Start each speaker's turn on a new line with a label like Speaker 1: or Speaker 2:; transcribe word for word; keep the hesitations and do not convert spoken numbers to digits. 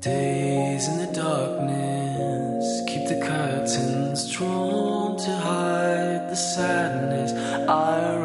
Speaker 1: Days in the darkness, keep the curtains drawn to hide the sadness I